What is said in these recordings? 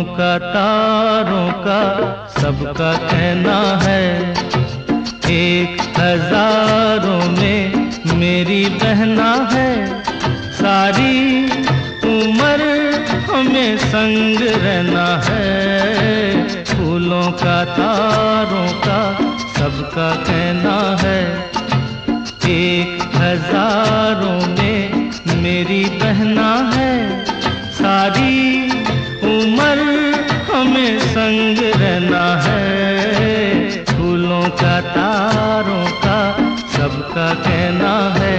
का तारों का सबका कहना है, एक हजारों में मेरी बहना है। सारी उम्र हमें संग रहना है, फूलों का तारों का सबका कहना है, एक हजारों में मेरी बहना है। सारी उम्र हमें संग रहना है, फूलों का तारों का सबका कहना है।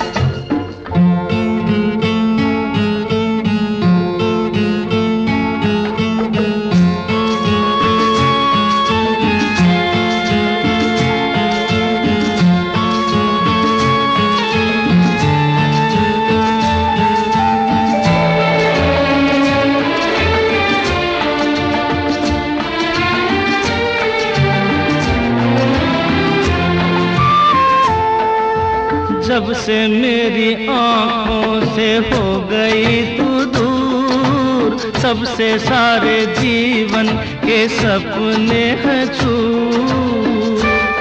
जब से मेरी आँखों से हो गई तू दूर, सबसे सारे जीवन के सपने हैं चूर।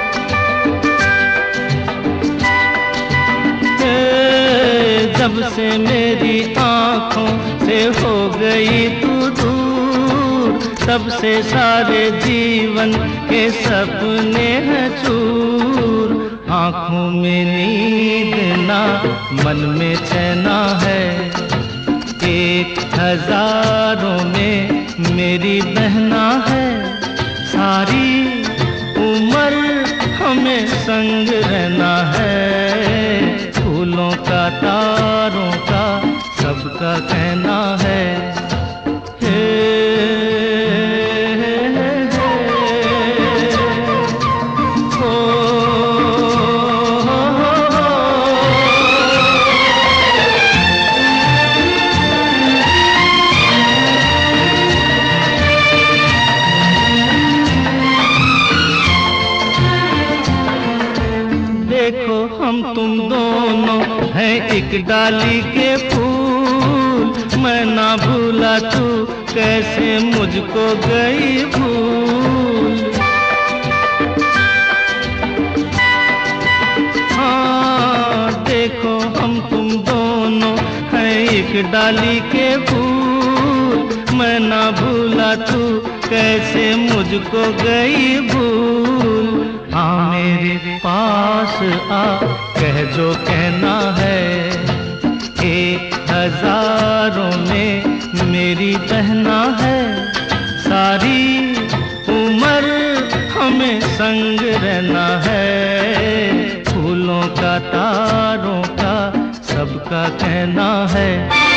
जब से मेरी आँखों से हो गई तू दूर, सबसे सारे जीवन के सपने हैं चूर। आँखों में नींद ना मन में चैना है, एक हजारों में मेरी बहना है। सारी उम्र हमें संग रहना है, फूलों का तारों का सबका कहना है। देखो हम तुम दोनों हैं एक डाली के फूल, मैं ना भूला तू कैसे मुझको गई भूल। हाँ देखो हम तुम दोनों हैं एक डाली के फूल, मैं ना भूला तू कैसे मुझको गई भूल। हाँ मेरे पास आ कह जो कहना है, एक हजारों में मेरी बहना है। सारी उम्र हमें संग रहना है, फूलों का तारों का सबका कहना है।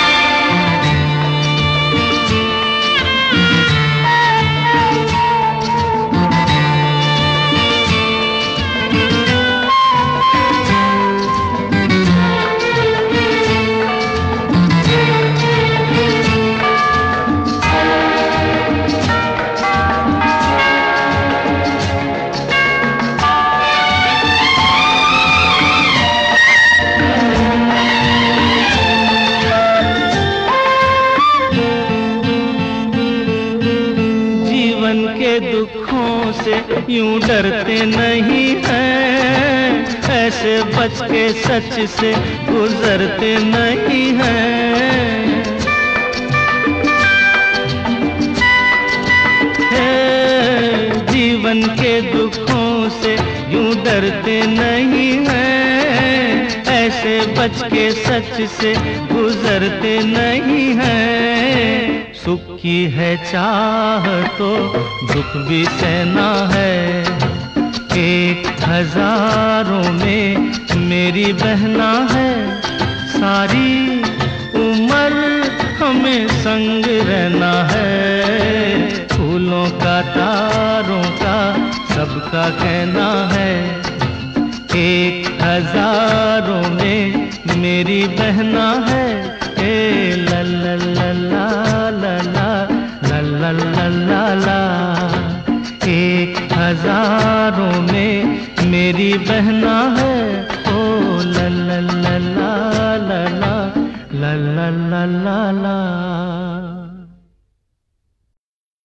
दुखों से यूं डरते नहीं हैं, ऐसे बच के सच से गुजरते नहीं हैं। जीवन के दुखों से यूं डरते नहीं हैं, ऐसे बच के सच से गुजरते नहीं हैं। सुख की है चाह तो दुख भी सहना है, एक हजारों में मेरी बहना है। सारी उम्र हमें संग रहना है, फूलों का तारों का सबका कहना है, एक हजारों में मेरी बहना है। ला ला ला ला ला ला ला ला ला, एक हजारों में मेरी बहना है। ओ ला ला ला ला ला ला ला ला ला ला।